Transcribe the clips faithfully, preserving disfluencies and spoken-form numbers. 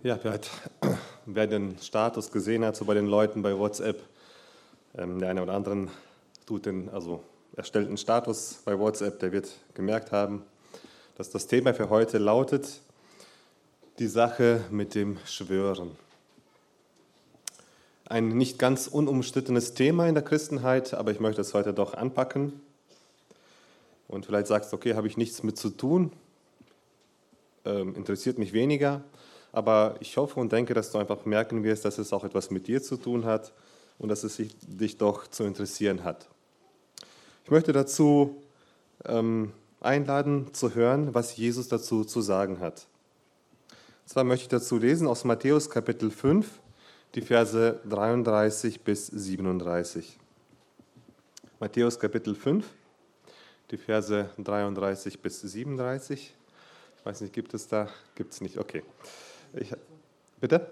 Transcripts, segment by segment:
Ja, wer, hat, wer den Status gesehen hat, so bei den Leuten bei WhatsApp, ähm, der eine oder andere tut den, also erstellt einen Status bei WhatsApp, der wird gemerkt haben, dass das Thema für heute lautet, die Sache mit dem Schwören. Ein nicht ganz unumstrittenes Thema in der Christenheit, aber ich möchte es heute doch anpacken. Und vielleicht sagst du, okay, habe ich nichts mit zu tun, ähm, interessiert mich weniger. Aber ich hoffe und denke, dass du einfach merken wirst, dass es auch etwas mit dir zu tun hat und dass es dich doch zu interessieren hat. Ich möchte dazu ähm, einladen, zu hören, was Jesus dazu zu sagen hat. Und zwar möchte ich dazu lesen aus Matthäus Kapitel fünf, die Verse dreiunddreißig bis siebenunddreißig. Matthäus Kapitel fünf, die Verse dreiunddreißig bis siebenunddreißig. Ich weiß nicht, gibt es da? Gibt es nicht, okay. Ich, bitte?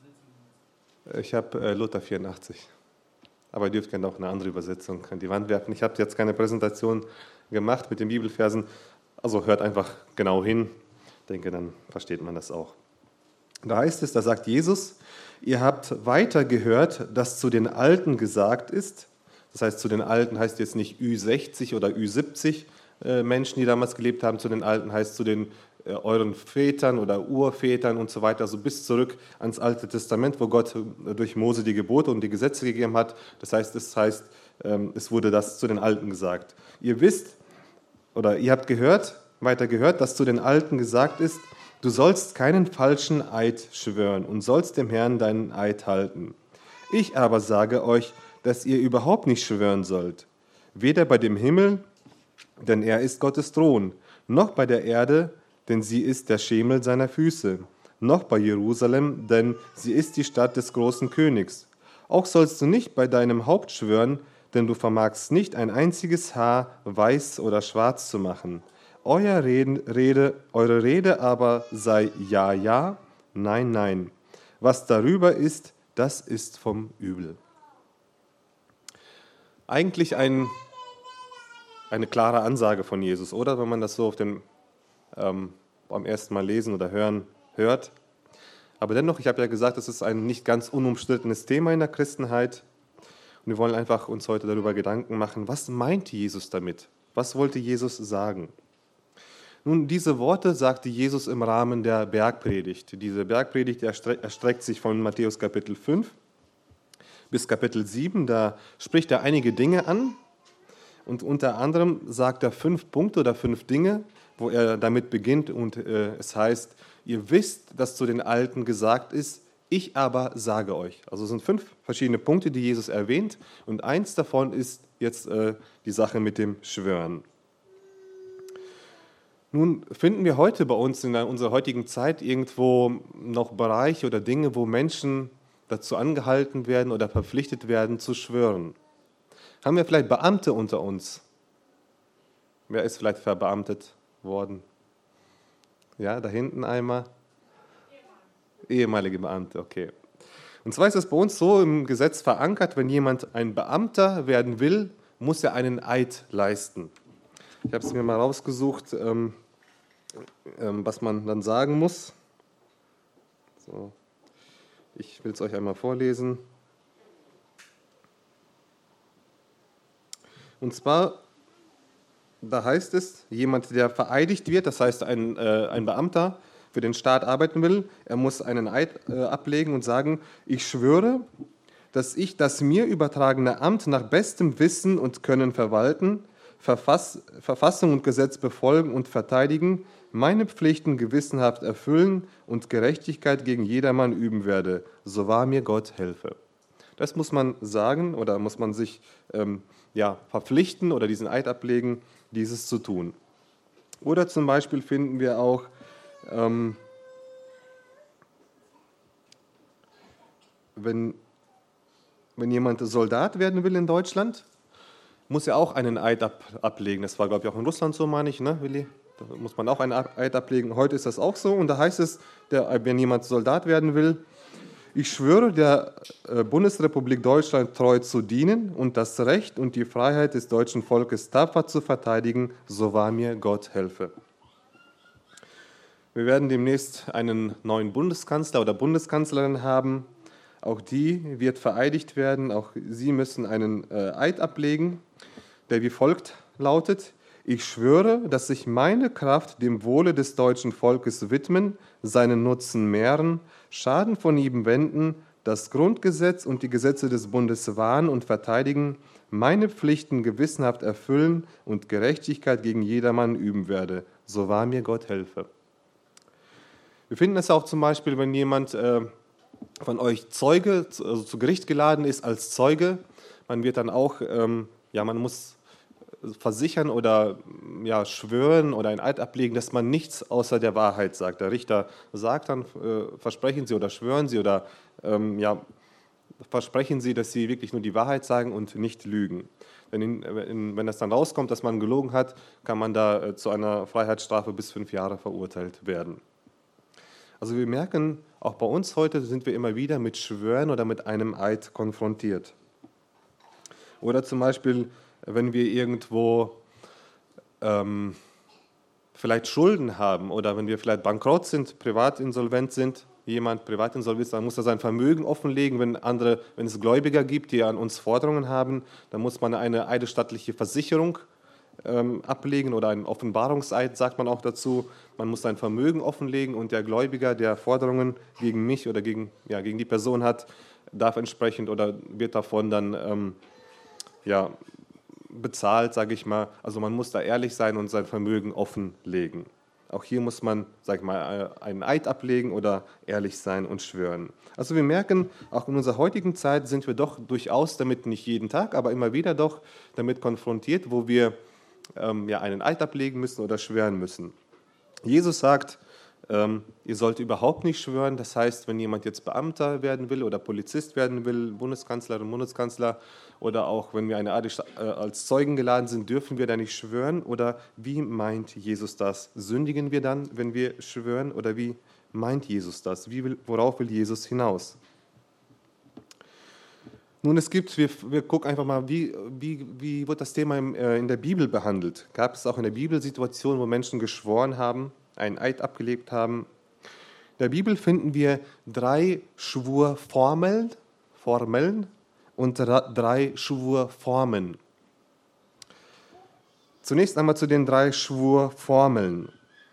Ich habe äh, Luther vierundachtzig. Aber ihr dürft gerne auch eine andere Übersetzung an die Wand werfen. Ich habe jetzt keine Präsentation gemacht mit den Bibelversen. Also hört einfach genau hin. Ich denke, dann versteht man das auch. Da heißt es, da sagt Jesus, ihr habt weiter gehört, dass zu den Alten gesagt ist, das heißt zu den Alten heißt jetzt nicht Ü sechzig oder Ü siebzig äh, Menschen, die damals gelebt haben, zu den Alten heißt zu den äh, euren Vätern oder Urvätern und so weiter, also bis zurück ans Alte Testament, wo Gott äh, durch Mose die Gebote und die Gesetze gegeben hat. Das heißt, es heißt, ähm, es wurde das zu den Alten gesagt. Ihr wisst oder ihr habt gehört, weiter gehört, dass zu den Alten gesagt ist, du sollst keinen falschen Eid schwören und sollst dem Herrn deinen Eid halten. Ich aber sage euch, dass ihr überhaupt nicht schwören sollt, weder bei dem Himmel, denn er ist Gottes Thron, noch bei der Erde, denn sie ist der Schemel seiner Füße, noch bei Jerusalem, denn sie ist die Stadt des großen Königs. Auch sollst du nicht bei deinem Haupt schwören, denn du vermagst nicht ein einziges Haar weiß oder schwarz zu machen. Euer Reden, Rede, eure Rede aber sei ja, ja, nein, nein. Was darüber ist, das ist vom Übel. Eigentlich ein, eine klare Ansage von Jesus, oder? Wenn man das so auf den, ähm, beim ersten Mal lesen oder hören hört. Aber dennoch, ich habe ja gesagt, es ist ein nicht ganz unumstrittenes Thema in der Christenheit. Und wir wollen einfach uns heute darüber Gedanken machen, was meint Jesus damit? Was wollte Jesus sagen? Nun, diese Worte sagte Jesus im Rahmen der Bergpredigt. Diese Bergpredigt erstreckt sich von Matthäus Kapitel fünf bis Kapitel sieben. Da spricht er einige Dinge an und unter anderem sagt er fünf Punkte oder fünf Dinge, wo er damit beginnt und äh, es heißt, ihr wisst, dass zu den Alten gesagt ist, ich aber sage euch. Also es sind fünf verschiedene Punkte, die Jesus erwähnt und eins davon ist jetzt äh, die Sache mit dem Schwören. Nun finden wir heute bei uns in unserer heutigen Zeit irgendwo noch Bereiche oder Dinge, wo Menschen dazu angehalten werden oder verpflichtet werden zu schwören. Haben wir vielleicht Beamte unter uns? Wer ist vielleicht verbeamtet worden? Ja, da hinten einmal. Ehemalige Beamte, okay. Und zwar ist es bei uns so im Gesetz verankert, wenn jemand ein Beamter werden will, muss er einen Eid leisten. Ich habe es mir mal rausgesucht, ähm, ähm, was man dann sagen muss. So. Ich will es euch einmal vorlesen. Und zwar, da heißt es, jemand, der vereidigt wird, das heißt ein, äh, ein Beamter für den Staat arbeiten will, er muss einen Eid äh, ablegen und sagen, ich schwöre, dass ich das mir übertragene Amt nach bestem Wissen und Können verwalten, Verfass, Verfassung und Gesetz befolgen und verteidigen, meine Pflichten gewissenhaft erfüllen und Gerechtigkeit gegen jedermann üben werde, so wahr mir Gott helfe. Das muss man sagen oder muss man sich ähm, ja, verpflichten oder diesen Eid ablegen, dieses zu tun. Oder zum Beispiel finden wir auch, ähm, wenn, wenn jemand Soldat werden will in Deutschland, muss er auch einen Eid ab, ablegen. Das war, glaube ich, auch in Russland so, meine ich, ne, Willi? Da muss man auch einen Eid ablegen. Heute ist das auch so. Und da heißt es, der, wenn jemand Soldat werden will, ich schwöre, der Bundesrepublik Deutschland treu zu dienen und das Recht und die Freiheit des deutschen Volkes tapfer zu verteidigen, so wahr mir Gott helfe. Wir werden demnächst einen neuen Bundeskanzler oder Bundeskanzlerin haben. Auch die wird vereidigt werden. Auch sie müssen einen äh, Eid ablegen, der wie folgt lautet: Ich schwöre, dass sich meine Kraft dem Wohle des deutschen Volkes widmen, seinen Nutzen mehren, Schaden von ihm wenden, das Grundgesetz und die Gesetze des Bundes wahren und verteidigen, meine Pflichten gewissenhaft erfüllen und Gerechtigkeit gegen jedermann üben werde. So wahr mir Gott helfe. Wir finden es auch zum Beispiel, wenn jemand äh, von euch Zeuge, also zu Gericht geladen ist als Zeuge, man wird dann auch, ähm, ja, man muss versichern oder ja, schwören oder ein Eid ablegen, dass man nichts außer der Wahrheit sagt. Der Richter sagt dann, äh, versprechen Sie oder schwören Sie oder ähm, ja, versprechen Sie, dass Sie wirklich nur die Wahrheit sagen und nicht lügen. Wenn, in, in, wenn das dann rauskommt, dass man gelogen hat, kann man da äh, zu einer Freiheitsstrafe bis fünf Jahre verurteilt werden. Also wir merken, auch bei uns heute sind wir immer wieder mit Schwören oder mit einem Eid konfrontiert. Oder zum Beispiel, wenn wir irgendwo ähm, vielleicht Schulden haben oder wenn wir vielleicht bankrott sind, privatinsolvent sind, jemand privatinsolvent ist, dann muss er sein Vermögen offenlegen. Wenn andere, wenn es Gläubiger gibt, die an uns Forderungen haben, dann muss man eine eidesstattliche Versicherung ähm, ablegen oder einen Offenbarungseid, sagt man auch dazu. Man muss sein Vermögen offenlegen und der Gläubiger, der Forderungen gegen mich oder gegen, ja, gegen die Person hat, darf entsprechend oder wird davon dann ähm, ja, bezahlt, sage ich mal. Also man muss da ehrlich sein und sein Vermögen offenlegen. Auch hier muss man, sage ich mal, einen Eid ablegen oder ehrlich sein und schwören. Also wir merken, auch in unserer heutigen Zeit sind wir doch durchaus damit, nicht jeden Tag, aber immer wieder doch damit konfrontiert, wo wir ähm, ja, einen Eid ablegen müssen oder schwören müssen. Jesus sagt, ähm, ihr sollt überhaupt nicht schwören. Das heißt, wenn jemand jetzt Beamter werden will oder Polizist werden will, Bundeskanzlerin, Bundeskanzler, oder auch wenn wir eine Art äh, als Zeugen geladen sind, dürfen wir da nicht schwören? Oder wie meint Jesus das? Sündigen wir dann, wenn wir schwören? Oder wie meint Jesus das? Wie will, worauf will Jesus hinaus? Nun, es gibt, wir, wir gucken einfach mal, wie, wie, wie wird das Thema im, äh, in der Bibel behandelt? Gab es auch in der Bibel Situationen, wo Menschen geschworen haben, einen Eid abgelegt haben? In der Bibel finden wir drei Schwurformeln, Formeln, und drei Schwurformen. Zunächst einmal zu den drei Schwurformeln.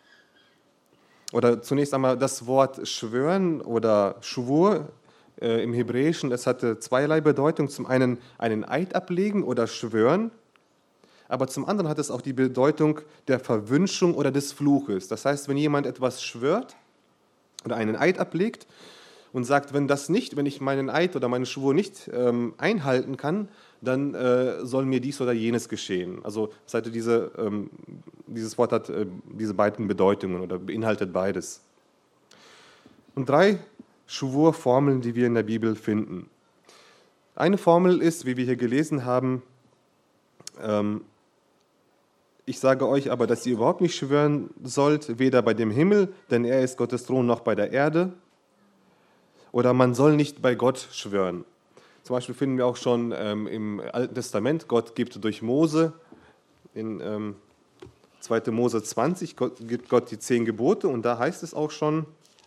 Oder zunächst einmal das Wort schwören oder Schwur äh, im Hebräischen, es hatte zweierlei Bedeutung. Zum einen einen Eid ablegen oder schwören, aber zum anderen hat es auch die Bedeutung der Verwünschung oder des Fluches. Das heißt, wenn jemand etwas schwört oder einen Eid ablegt, und sagt, wenn das nicht, wenn ich meinen Eid oder meinen Schwur nicht ähm, einhalten kann, dann äh, soll mir dies oder jenes geschehen. Also das heißt, diese, ähm, dieses Wort hat äh, diese beiden Bedeutungen oder beinhaltet beides. Und drei Schwurformeln, die wir in der Bibel finden. Eine Formel ist, wie wir hier gelesen haben, ähm, ich sage euch aber, dass ihr überhaupt nicht schwören sollt, weder bei dem Himmel, denn er ist Gottes Thron, noch bei der Erde. Oder man soll nicht bei Gott schwören. Zum Beispiel finden wir auch schon ähm, im Alten Testament, Gott gibt durch Mose, in ähm, zweiter Mose zwanzig, Gott, gibt Gott die zehn Gebote und da heißt es auch schon,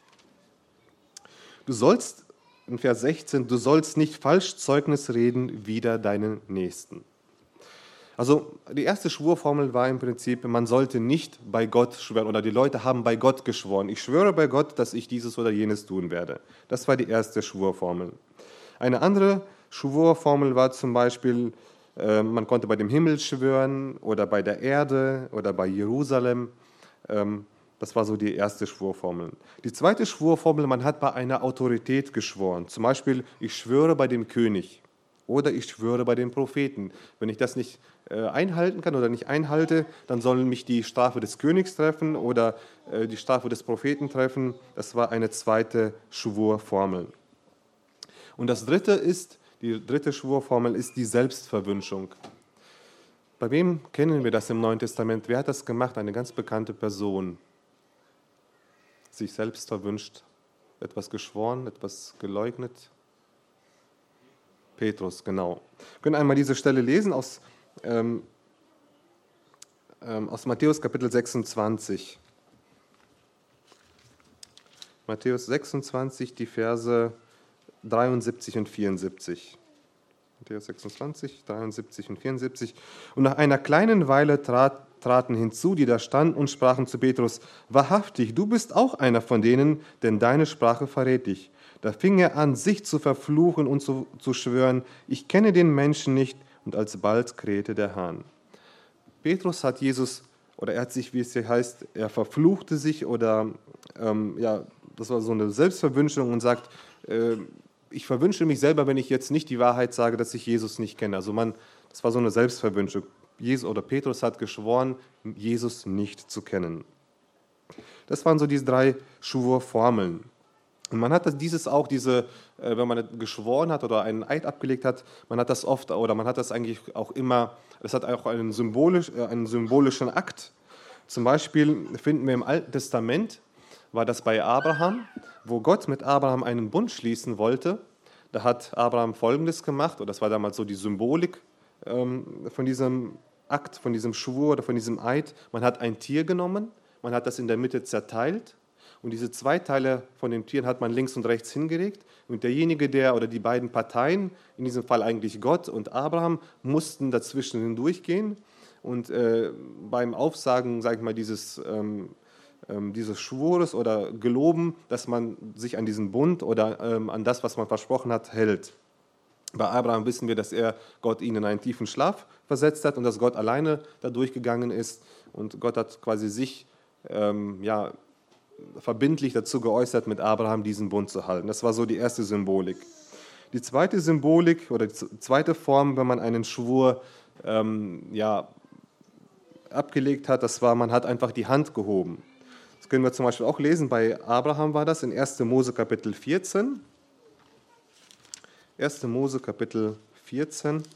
du sollst, in Vers sechzehn, du sollst nicht falsch Zeugnis reden wider deinen Nächsten. Also die erste Schwurformel war im Prinzip, man sollte nicht bei Gott schwören oder die Leute haben bei Gott geschworen. Ich schwöre bei Gott, dass ich dieses oder jenes tun werde. Das war die erste Schwurformel. Eine andere Schwurformel war zum Beispiel, äh, man konnte bei dem Himmel schwören oder bei der Erde oder bei Jerusalem. Ähm, das war so die erste Schwurformel. Die zweite Schwurformel, man hat bei einer Autorität geschworen. Zum Beispiel, ich schwöre bei dem König. Oder ich schwöre bei den Propheten. Wenn ich das nicht äh, einhalten kann oder nicht einhalte, dann soll mich die Strafe des Königs treffen oder äh, die Strafe des Propheten treffen. Das war eine zweite Schwurformel. Und das dritte ist, die dritte Schwurformel ist die Selbstverwünschung. Bei wem kennen wir das im Neuen Testament? Wer hat das gemacht? Eine ganz bekannte Person. Sich selbst verwünscht, etwas geschworen, etwas geleugnet. Petrus, genau. Wir können einmal diese Stelle lesen aus, ähm, ähm, aus Matthäus Kapitel sechsundzwanzig. Matthäus sechsundzwanzig, die Verse dreiundsiebzig und vierundsiebzig. Matthäus sechsundzwanzig, dreiundsiebzig und vierundsiebzig. Und nach einer kleinen Weile trat, traten hinzu, die da standen und sprachen zu Petrus: Wahrhaftig, du bist auch einer von denen, denn deine Sprache verrät dich. Da fing er an, sich zu verfluchen und zu, zu schwören: Ich kenne den Menschen nicht. Und alsbald krähte der Hahn. Petrus hat Jesus, oder er hat sich, wie es hier heißt, er verfluchte sich, oder ähm, ja, das war so eine Selbstverwünschung und sagt, äh, ich verwünsche mich selber, wenn ich jetzt nicht die Wahrheit sage, dass ich Jesus nicht kenne. Also man, das war so eine Selbstverwünschung. Jesus oder Petrus hat geschworen, Jesus nicht zu kennen. Das waren so diese drei Schwurformeln. Und man hat das, dieses auch, diese, äh, wenn man geschworen hat oder einen Eid abgelegt hat, man hat das oft, oder man hat das eigentlich auch immer, das hat auch einen, symbolisch, äh, einen symbolischen Akt. Zum Beispiel finden wir im Alten Testament, war das bei Abraham, wo Gott mit Abraham einen Bund schließen wollte. Da hat Abraham Folgendes gemacht, und das war damals so die Symbolik ähm, von diesem Akt, von diesem Schwur oder von diesem Eid. Man hat ein Tier genommen, man hat das in der Mitte zerteilt, und diese zwei Teile von den Tieren hat man links und rechts hingelegt. Und derjenige, der oder die beiden Parteien, in diesem Fall eigentlich Gott und Abraham, mussten dazwischen hindurchgehen. Und äh, beim Aufsagen, sage ich mal, dieses, ähm, ähm, dieses Schwures oder Geloben, dass man sich an diesen Bund oder ähm, an das, was man versprochen hat, hält. Bei Abraham wissen wir, dass er Gott ihn in einen tiefen Schlaf versetzt hat und dass Gott alleine da durchgegangen ist. Und Gott hat quasi sich ähm, ja, verbindlich dazu geäußert, mit Abraham diesen Bund zu halten. Das war so die erste Symbolik. Die zweite Symbolik oder die zweite Form, wenn man einen Schwur ähm, ja, abgelegt hat, das war, man hat einfach die Hand gehoben. Das können wir zum Beispiel auch lesen, bei Abraham war das in erster Mose Kapitel vierzehn. erster Mose Kapitel vierzehn,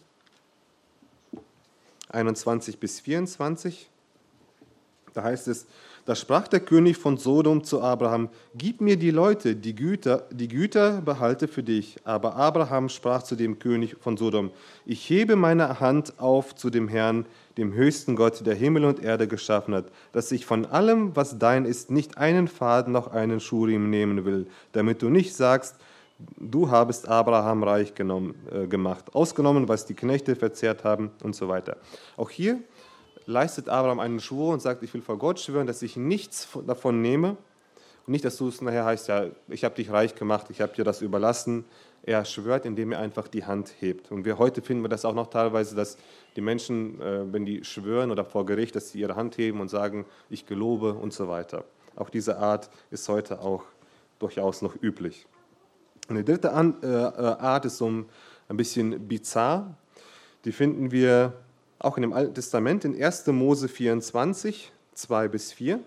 einundzwanzig bis vierundzwanzig. Da heißt es: Da sprach der König von Sodom zu Abraham: Gib mir die Leute, die Güter, die Güter behalte für dich. Aber Abraham sprach zu dem König von Sodom: Ich hebe meine Hand auf zu dem Herrn, dem höchsten Gott, der Himmel und Erde geschaffen hat, dass ich von allem, was dein ist, nicht einen Faden noch einen Schurim nehmen will, damit du nicht sagst, du habest Abraham reich genommen, äh, gemacht, ausgenommen, was die Knechte verzehrt haben und so weiter. Auch hier leistet Abraham einen Schwur und sagt, ich will vor Gott schwören, dass ich nichts davon nehme. Und nicht, dass du es nachher heißt, ja, ich habe dich reich gemacht, ich habe dir das überlassen. Er schwört, indem er einfach die Hand hebt. Und wir heute finden wir das auch noch teilweise, dass die Menschen, äh, wenn die schwören oder vor Gericht, dass sie ihre Hand heben und sagen, ich gelobe und so weiter. Auch diese Art ist heute auch durchaus noch üblich. Und die dritte An- äh, Art ist so ein bisschen bizarr. Die finden wir auch in dem Alten Testament in erster Mose vierundzwanzig, zwei bis vier.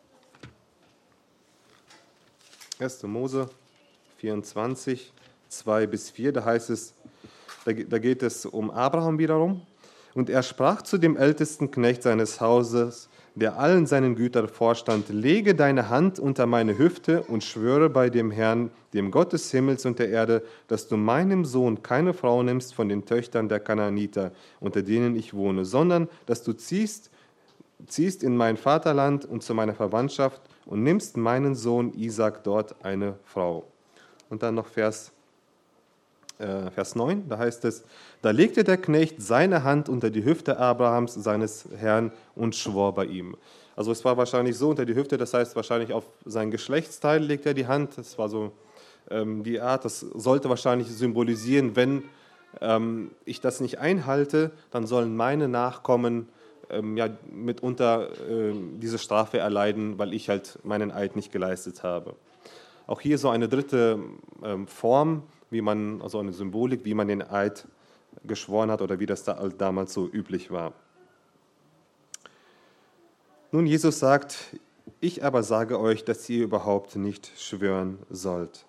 erster Mose vierundzwanzig, zwei bis vier, da heißt es, da geht es um Abraham wiederum. Und er sprach zu dem ältesten Knecht seines Hauses, der allen seinen Gütern vorstand: Lege deine Hand unter meine Hüfte und schwöre bei dem Herrn, dem Gott des Himmels und der Erde, dass du meinem Sohn keine Frau nimmst von den Töchtern der Kanaaniter, unter denen ich wohne, sondern dass du ziehst, ziehst in mein Vaterland und zu meiner Verwandtschaft und nimmst meinen Sohn Isaac dort eine Frau. Und dann noch Vers äh, Vers neun, da heißt es: Da legte der Knecht seine Hand unter die Hüfte Abrahams, seines Herrn, und schwor bei ihm. Also es war wahrscheinlich so unter die Hüfte, das heißt wahrscheinlich auf sein Geschlechtsteil legt er die Hand. Das war so ähm, die Art, das sollte wahrscheinlich symbolisieren, wenn ähm, ich das nicht einhalte, dann sollen meine Nachkommen ähm, ja, mitunter äh, diese Strafe erleiden, weil ich halt meinen Eid nicht geleistet habe. Auch hier so eine dritte ähm, Form, wie man, also eine Symbolik, wie man den Eid geschworen hat oder wie das da damals so üblich war. Nun, Jesus sagt: Ich aber sage euch, dass ihr überhaupt nicht schwören sollt.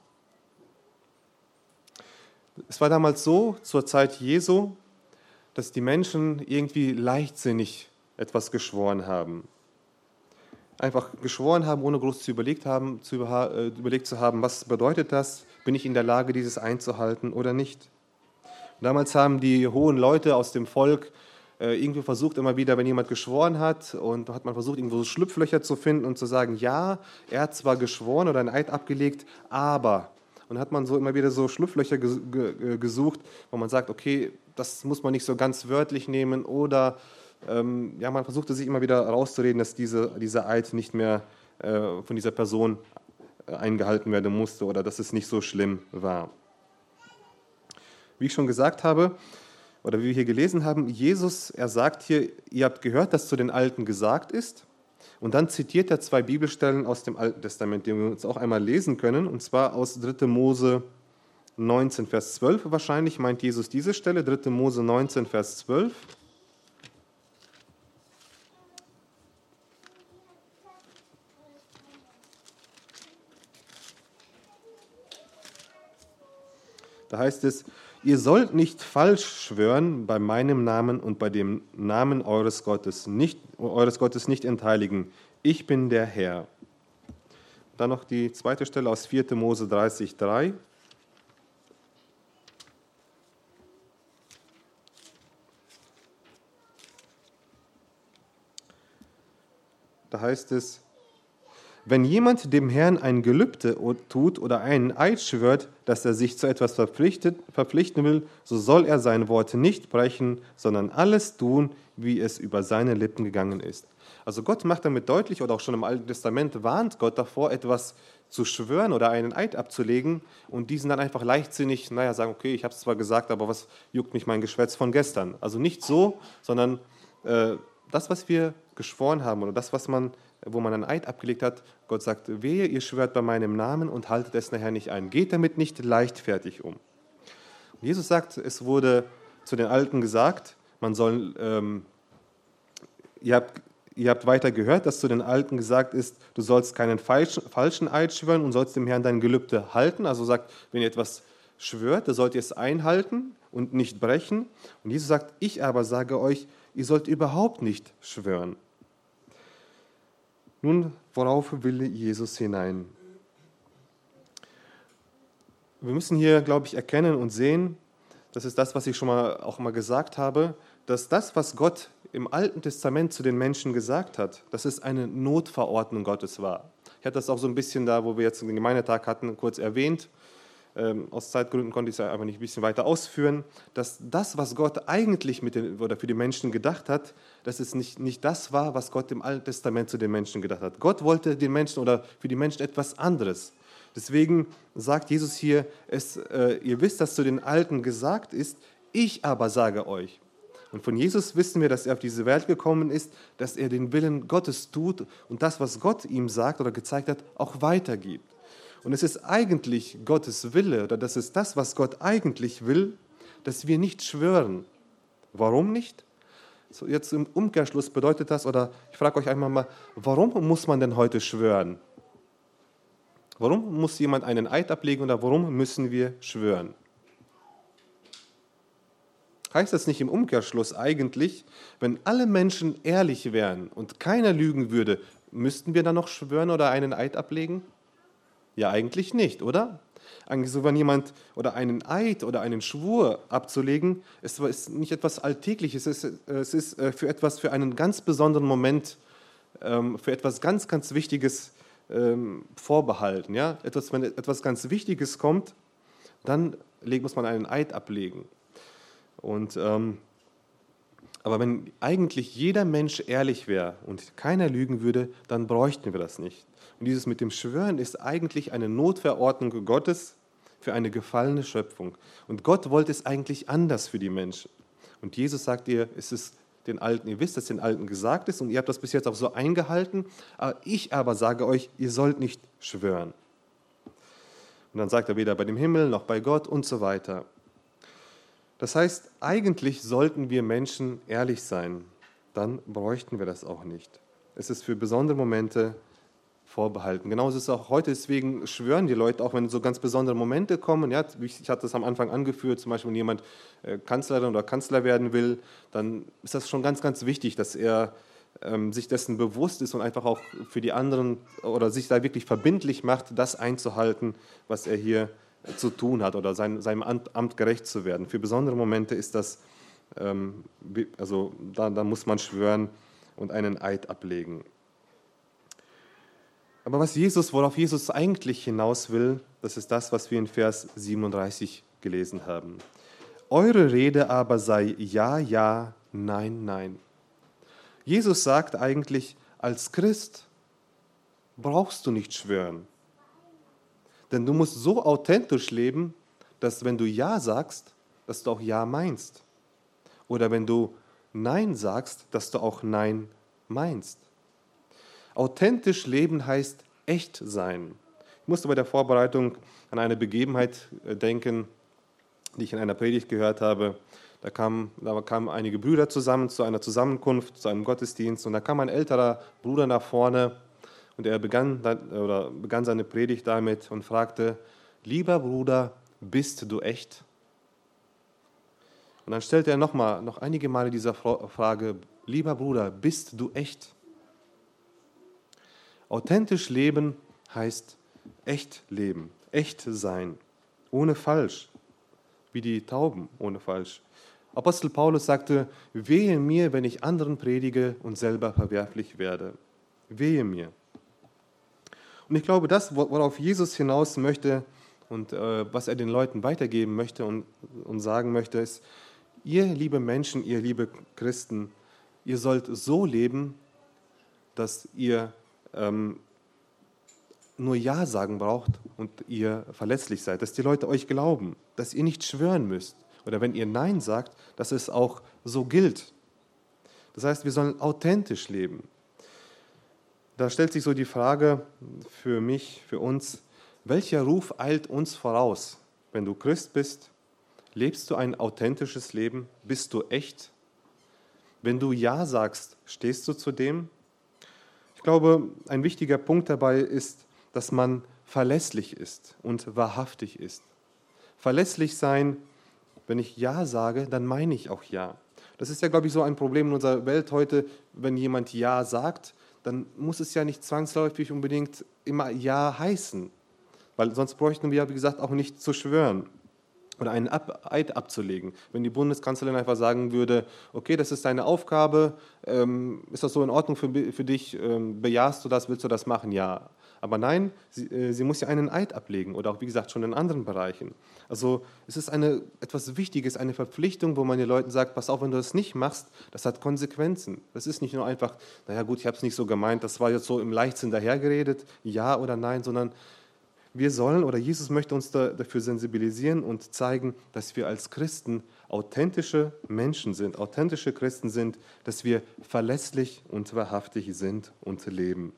Es war damals so, zur Zeit Jesu, dass die Menschen irgendwie leichtsinnig etwas geschworen haben. Einfach geschworen haben, ohne groß zu überlegt, haben, zu äh, überlegt zu haben, was bedeutet das? Bin ich in der Lage, dieses einzuhalten oder nicht? Und damals haben die hohen Leute aus dem Volk äh, irgendwie versucht immer wieder, wenn jemand geschworen hat, und hat man versucht, irgendwo so Schlupflöcher zu finden und zu sagen, ja, er hat zwar geschworen oder einen Eid abgelegt, aber... Und hat man so immer wieder so Schlupflöcher gesucht, wo man sagt, okay, das muss man nicht so ganz wörtlich nehmen, oder ähm, ja, man versuchte sich immer wieder rauszureden, dass diese, dieser Eid nicht mehr äh, von dieser Person eingehalten werden musste oder dass es nicht so schlimm war. Wie ich schon gesagt habe, oder wie wir hier gelesen haben, Jesus, er sagt hier, ihr habt gehört, dass zu den Alten gesagt ist. Und dann zitiert er zwei Bibelstellen aus dem Alten Testament, die wir uns auch einmal lesen können, und zwar aus dritter Mose neunzehn, Vers zwölf. Wahrscheinlich meint Jesus diese Stelle, dritter Mose neunzehn, Vers zwölf. Da heißt es, ihr sollt nicht falsch schwören bei meinem Namen und bei dem Namen eures Gottes nicht, eures Gottes nicht entheiligen. Ich bin der Herr. Dann noch die zweite Stelle aus vierter Mose dreißig, drei. Da heißt es, wenn jemand dem Herrn ein Gelübde tut oder einen Eid schwört, dass er sich zu etwas verpflichtet, verpflichten will, so soll er sein Wort nicht brechen, sondern alles tun, wie es über seine Lippen gegangen ist. Also Gott macht damit deutlich, oder auch schon im Alten Testament warnt Gott davor, etwas zu schwören oder einen Eid abzulegen und diesen dann einfach leichtsinnig, naja, sagen, okay, ich habe es zwar gesagt, aber was juckt mich mein Geschwätz von gestern? Also nicht so, sondern äh, das, was wir geschworen haben oder das, was man, wo man einen Eid abgelegt hat, Gott sagt, wehe, ihr schwört bei meinem Namen und haltet es nachher nicht ein. Geht damit nicht leichtfertig um. Und Jesus sagt, es wurde zu den Alten gesagt, man soll, ähm, ihr habt Ihr habt weiter gehört, dass zu den Alten gesagt ist, du sollst keinen falschen Eid schwören und sollst dem Herrn dein Gelübde halten. Also sagt, wenn ihr etwas schwört, dann sollt ihr es einhalten und nicht brechen. Und Jesus sagt, ich aber sage euch, ihr sollt überhaupt nicht schwören. Nun, worauf will Jesus hinein? Wir müssen hier, glaube ich, erkennen und sehen, das ist das, was ich schon mal auch mal gesagt habe, dass das, was Gott im Alten Testament zu den Menschen gesagt hat, dass es eine Notverordnung Gottes war. Ich hatte das auch so ein bisschen da, wo wir jetzt den Gemeindetag hatten, kurz erwähnt. Ähm, aus Zeitgründen konnte ich es einfach nicht ein bisschen weiter ausführen, dass das, was Gott eigentlich mit den, oder für die Menschen gedacht hat, dass es nicht, nicht das war, was Gott im Alten Testament zu den Menschen gedacht hat. Gott wollte den Menschen oder für die Menschen etwas anderes. Deswegen sagt Jesus hier, es, äh, ihr wisst, dass zu den Alten gesagt ist, ich aber sage euch. Und von Jesus wissen wir, dass er auf diese Welt gekommen ist, dass er den Willen Gottes tut und das, was Gott ihm sagt oder gezeigt hat, auch weitergibt. Und es ist eigentlich Gottes Wille, oder das ist das, was Gott eigentlich will, dass wir nicht schwören. Warum nicht? So jetzt im Umkehrschluss bedeutet das, oder ich frage euch einmal mal, warum muss man denn heute schwören? Warum muss jemand einen Eid ablegen oder warum müssen wir schwören? Heißt das nicht im Umkehrschluss eigentlich, wenn alle Menschen ehrlich wären und keiner lügen würde, müssten wir dann noch schwören oder einen Eid ablegen? Ja, eigentlich nicht, oder? Eigentlich so, wenn jemand oder einen Eid oder einen Schwur abzulegen, es ist nicht etwas Alltägliches, es ist, es ist für etwas, für einen ganz besonderen Moment, für etwas ganz, ganz Wichtiges vorbehalten. Ja? Etwas, wenn etwas ganz Wichtiges kommt, dann muss man einen Eid ablegen. Und, ähm, aber wenn eigentlich jeder Mensch ehrlich wäre und keiner lügen würde, dann bräuchten wir das nicht. Und dieses mit dem Schwören ist eigentlich eine Notverordnung Gottes für eine gefallene Schöpfung. Und Gott wollte es eigentlich anders für die Menschen. Und Jesus sagt ihr, es ist den Alten, ihr wisst, dass den Alten gesagt ist und ihr habt das bis jetzt auch so eingehalten, aber ich aber sage euch, ihr sollt nicht schwören. Und dann sagt er weder bei dem Himmel noch bei Gott und so weiter. Das heißt, eigentlich sollten wir Menschen ehrlich sein, dann bräuchten wir das auch nicht. Es ist für besondere Momente vorbehalten. Genauso ist es auch heute, deswegen schwören die Leute, auch wenn so ganz besondere Momente kommen, ja, ich hatte das am Anfang angeführt, zum Beispiel wenn jemand Kanzlerin oder Kanzler werden will, dann ist das schon ganz, ganz wichtig, dass er ähm, sich dessen bewusst ist und einfach auch für die anderen oder sich da wirklich verbindlich macht, das einzuhalten, was er hier zu tun hat oder sein, seinem Amt, Amt gerecht zu werden. Für besondere Momente ist das ähm, also da, da muss man schwören und einen Eid ablegen. Aber was Jesus, worauf Jesus eigentlich hinaus will, das ist das, was wir in Vers siebenunddreißig gelesen haben. Eure Rede aber sei ja, ja, nein, nein. Jesus sagt eigentlich, als Christ brauchst du nicht schwören. Denn du musst so authentisch leben, dass wenn du Ja sagst, dass du auch Ja meinst. Oder wenn du Nein sagst, dass du auch Nein meinst. Authentisch leben heißt echt sein. Ich musste bei der Vorbereitung an eine Begebenheit denken, die ich in einer Predigt gehört habe. Da kamen, da kamen einige Brüder zusammen zu einer Zusammenkunft, zu einem Gottesdienst. Und da kam ein älterer Bruder nach vorne und er begann, oder begann seine Predigt damit und fragte, lieber Bruder, bist du echt? Und dann stellte er noch, mal, noch einige Male diese Frage, lieber Bruder, bist du echt? Authentisch leben heißt echt leben, echt sein, ohne falsch, wie die Tauben ohne falsch. Apostel Paulus sagte, wehe mir, wenn ich anderen predige und selber verwerflich werde. Wehe mir. Und ich glaube, das, worauf Jesus hinaus möchte und äh, was er den Leuten weitergeben möchte und, und sagen möchte, ist, ihr liebe Menschen, ihr liebe Christen, ihr sollt so leben, dass ihr ähm, nur Ja sagen braucht und ihr verlässlich seid, dass die Leute euch glauben, dass ihr nicht schwören müsst. Oder wenn ihr Nein sagt, dass es auch so gilt. Das heißt, wir sollen authentisch leben. Da stellt sich so die Frage für mich, für uns, welcher Ruf eilt uns voraus? Wenn du Christ bist, lebst du ein authentisches Leben? Bist du echt? Wenn du Ja sagst, stehst du zu dem? Ich glaube, ein wichtiger Punkt dabei ist, dass man verlässlich ist und wahrhaftig ist. Verlässlich sein, wenn ich Ja sage, dann meine ich auch Ja. Das ist ja, glaube ich, so ein Problem in unserer Welt heute. Wenn jemand Ja sagt, dann muss es ja nicht zwangsläufig unbedingt immer Ja heißen. Weil sonst bräuchten wir ja, wie gesagt, auch nicht zu schwören oder einen Eid abzulegen. Wenn die Bundeskanzlerin einfach sagen würde, okay, das ist deine Aufgabe, ähm, ist das so in Ordnung für, für dich, ähm, bejahst du das, willst du das machen? Ja. Aber nein, sie, äh, sie muss ja einen Eid ablegen oder auch, wie gesagt, schon in anderen Bereichen. Also es ist eine, etwas Wichtiges, eine Verpflichtung, wo man den Leuten sagt, pass auf, wenn du das nicht machst, das hat Konsequenzen. Das ist nicht nur einfach, naja gut, ich habe es nicht so gemeint, das war jetzt so im Leichtsinn dahergeredet, ja oder nein, sondern wir sollen, oder Jesus möchte uns da, dafür sensibilisieren und zeigen, dass wir als Christen authentische Menschen sind, authentische Christen sind, dass wir verlässlich und wahrhaftig sind und leben.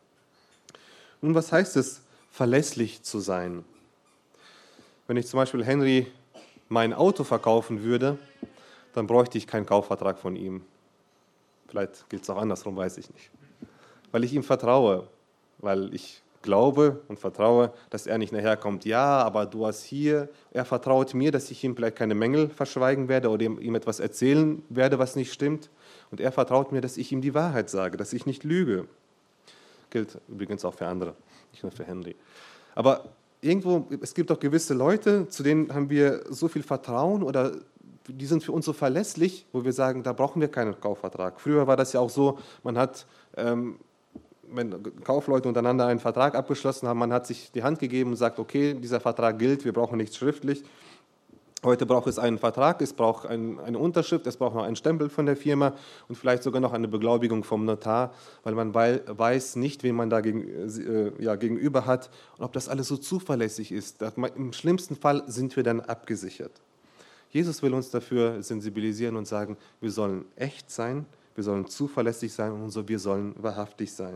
Nun, was heißt es, verlässlich zu sein? Wenn ich zum Beispiel Henry mein Auto verkaufen würde, dann bräuchte ich keinen Kaufvertrag von ihm. Vielleicht gilt es auch andersrum, weiß ich nicht. Weil ich ihm vertraue, weil ich glaube und vertraue, dass er nicht nachher kommt, ja, aber du hast hier, er vertraut mir, dass ich ihm vielleicht keine Mängel verschweigen werde oder ihm etwas erzählen werde, was nicht stimmt. Und er vertraut mir, dass ich ihm die Wahrheit sage, dass ich nicht lüge. Gilt übrigens auch für andere, nicht nur für Henry. Aber irgendwo, es gibt auch gewisse Leute, zu denen haben wir so viel Vertrauen oder die sind für uns so verlässlich, wo wir sagen, da brauchen wir keinen Kaufvertrag. Früher war das ja auch so, man hat ähm, wenn Kaufleute untereinander einen Vertrag abgeschlossen haben, man hat sich die Hand gegeben und sagt, okay, dieser Vertrag gilt, wir brauchen nichts schriftlich. Heute braucht es einen Vertrag, es braucht ein, eine Unterschrift, es braucht noch einen Stempel von der Firma und vielleicht sogar noch eine Beglaubigung vom Notar, weil man weiß nicht, wen man da gegen, äh, ja, gegenüber hat und ob das alles so zuverlässig ist. Im schlimmsten Fall sind wir dann abgesichert. Jesus will uns dafür sensibilisieren und sagen, wir sollen echt sein, wir sollen zuverlässig sein und so, wir sollen wahrhaftig sein.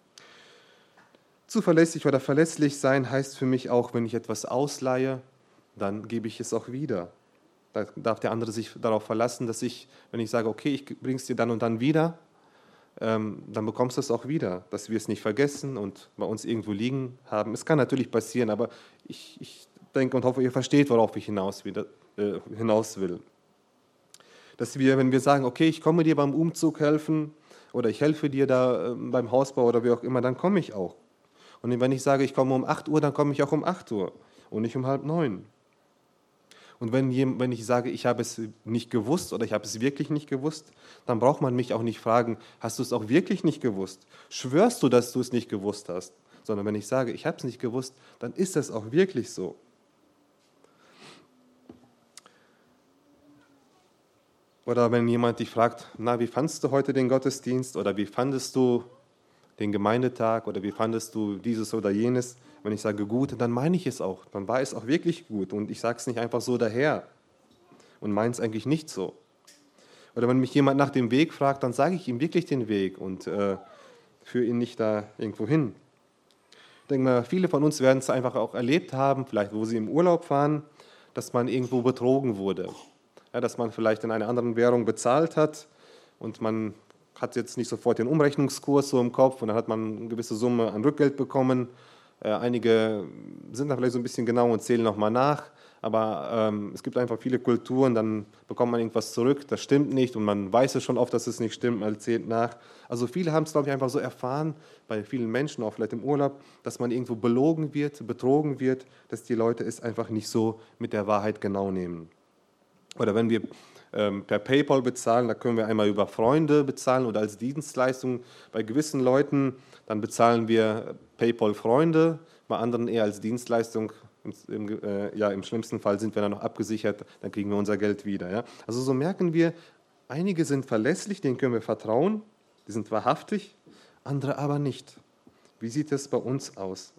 Zuverlässig oder verlässlich sein heißt für mich auch, wenn ich etwas ausleihe, dann gebe ich es auch wieder. Da darf der andere sich darauf verlassen, dass ich, wenn ich sage, okay, ich bringe es dir dann und dann wieder, ähm, dann bekommst du es auch wieder, dass wir es nicht vergessen und bei uns irgendwo liegen haben. Es kann natürlich passieren, aber ich, ich denke und hoffe, ihr versteht, worauf ich hinaus, wieder, äh, hinaus will. Dass wir, wenn wir sagen, okay, ich komme dir beim Umzug helfen oder ich helfe dir da äh, beim Hausbau oder wie auch immer, dann komme ich auch. Und wenn ich sage, ich komme um acht Uhr, dann komme ich auch um acht Uhr und nicht um halb neun. Und wenn, jem- wenn ich sage, ich habe es nicht gewusst oder ich habe es wirklich nicht gewusst, dann braucht man mich auch nicht fragen, hast du es auch wirklich nicht gewusst? Schwörst du, dass du es nicht gewusst hast? Sondern wenn ich sage, ich habe es nicht gewusst, dann ist es auch wirklich so. Oder wenn jemand dich fragt, na, wie fandest du heute den Gottesdienst oder wie fandest du den Gemeindetag oder wie fandest du dieses oder jenes? Wenn ich sage gut, dann meine ich es auch. Dann war es auch wirklich gut und ich sage es nicht einfach so daher und meine es eigentlich nicht so. Oder wenn mich jemand nach dem Weg fragt, dann sage ich ihm wirklich den Weg und äh, führe ihn nicht da irgendwo hin. Ich denke mal, viele von uns werden es einfach auch erlebt haben, vielleicht wo sie im Urlaub waren, dass man irgendwo betrogen wurde. Ja, dass man vielleicht in einer anderen Währung bezahlt hat und man hat jetzt nicht sofort den Umrechnungskurs so im Kopf und dann hat man eine gewisse Summe an Rückgeld bekommen. Äh, einige sind da vielleicht so ein bisschen genau und zählen nochmal nach, aber ähm, es gibt einfach viele Kulturen, dann bekommt man irgendwas zurück, das stimmt nicht und man weiß es schon oft, dass es nicht stimmt, man zählt nach. Also viele haben es, glaube ich, einfach so erfahren, bei vielen Menschen, auch vielleicht im Urlaub, dass man irgendwo belogen wird, betrogen wird, dass die Leute es einfach nicht so mit der Wahrheit genau nehmen. Oder wenn wir ähm, per PayPal bezahlen, da können wir einmal über Freunde bezahlen oder als Dienstleistung. Bei gewissen Leuten, dann bezahlen wir PayPal-Freunde, bei anderen eher als Dienstleistung. Im, äh, ja, im schlimmsten Fall sind wir dann noch abgesichert, dann kriegen wir unser Geld wieder. Ja? Also so merken wir, einige sind verlässlich, denen können wir vertrauen, die sind wahrhaftig, andere aber nicht. Wie sieht es bei uns aus?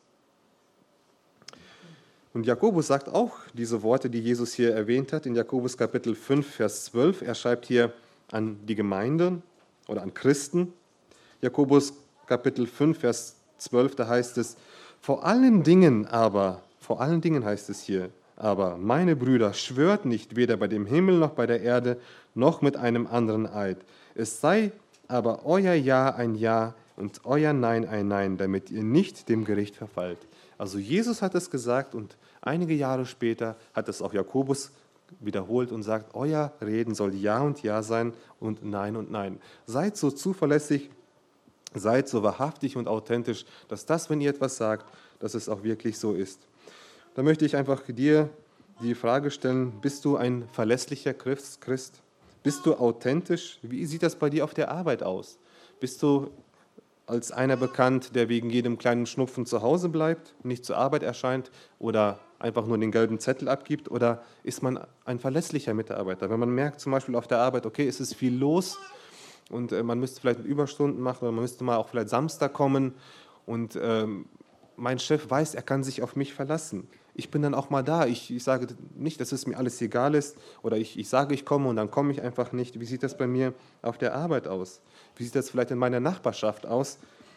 Und Jakobus sagt auch diese Worte, die Jesus hier erwähnt hat, in Jakobus Kapitel fünf, Vers zwölf. Er schreibt hier an die Gemeinde oder an Christen. Jakobus Kapitel fünf, Vers zwölf, da heißt es, vor allen Dingen aber, vor allen Dingen heißt es hier, aber meine Brüder, schwört nicht weder bei dem Himmel noch bei der Erde, noch mit einem anderen Eid. Es sei aber euer Ja ein Ja und euer Nein ein Nein, damit ihr nicht dem Gericht verfallt. Also Jesus hat es gesagt und einige Jahre später hat es auch Jakobus wiederholt und sagt, euer Reden soll Ja und Ja sein und Nein und Nein. Seid so zuverlässig, seid so wahrhaftig und authentisch, dass das, wenn ihr etwas sagt, dass es auch wirklich so ist. Da möchte ich einfach dir die Frage stellen, bist du ein verlässlicher Christ? Bist du authentisch? Wie sieht das bei dir auf der Arbeit aus? Bist du als einer bekannt, der wegen jedem kleinen Schnupfen zu Hause bleibt, nicht zur Arbeit erscheint oder einfach nur den gelben Zettel abgibt? Oder ist man ein verlässlicher Mitarbeiter? Wenn man merkt zum Beispiel auf der Arbeit, okay, es ist viel los und äh, man müsste vielleicht Überstunden machen oder man müsste mal auch vielleicht Samstag kommen und ähm, mein Chef weiß, er kann sich auf mich verlassen. Ich bin dann auch mal da. Ich, ich sage nicht, dass es mir alles egal ist oder ich, ich sage, ich komme und dann komme ich einfach nicht. Wie sieht das bei mir auf der Arbeit aus? Wie sieht das vielleicht in meiner Nachbarschaft aus?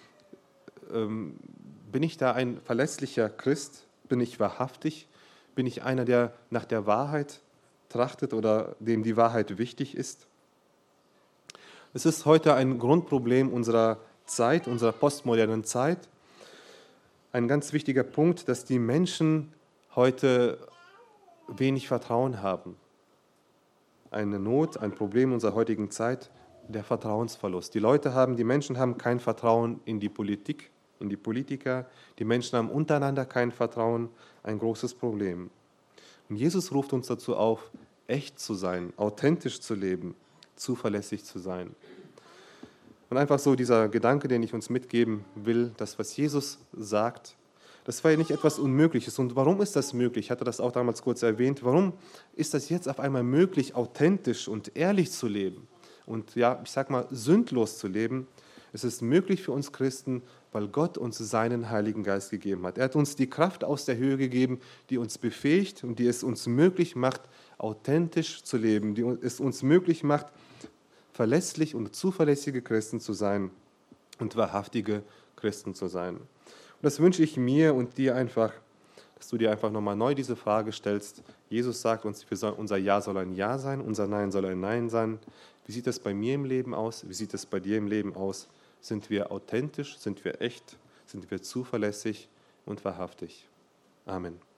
Ähm, bin ich da ein verlässlicher Christ? Bin ich wahrhaftig? Bin ich einer, der nach der Wahrheit trachtet oder dem die Wahrheit wichtig ist? Es ist heute ein Grundproblem unserer Zeit, unserer postmodernen Zeit. Ein ganz wichtiger Punkt, dass die Menschen heute wenig Vertrauen haben. Eine Not, ein Problem unserer heutigen Zeit, der Vertrauensverlust. Die Leute haben, die Menschen haben kein Vertrauen in die Politik, in die Politiker. Die Menschen haben untereinander kein Vertrauen, ein großes Problem. Und Jesus ruft uns dazu auf, echt zu sein, authentisch zu leben, zuverlässig zu sein. Und einfach so dieser Gedanke, den ich uns mitgeben will, das, was Jesus sagt, das war ja nicht etwas Unmögliches. Und warum ist das möglich? Ich hatte das auch damals kurz erwähnt. Warum ist das jetzt auf einmal möglich, authentisch und ehrlich zu leben? Und ja, ich sag mal, sündlos zu leben? Es ist möglich für uns Christen, weil Gott uns seinen Heiligen Geist gegeben hat. Er hat uns die Kraft aus der Höhe gegeben, die uns befähigt und die es uns möglich macht, authentisch zu leben, die es uns möglich macht, verlässlich und zuverlässige Christen zu sein und wahrhaftige Christen zu sein. Und das wünsche ich mir und dir einfach, dass du dir einfach nochmal neu diese Frage stellst. Jesus sagt uns, unser Ja soll ein Ja sein, unser Nein soll ein Nein sein. Wie sieht das bei mir im Leben aus? Wie sieht es bei dir im Leben aus? Sind wir authentisch? Sind wir echt? Sind wir zuverlässig und wahrhaftig? Amen.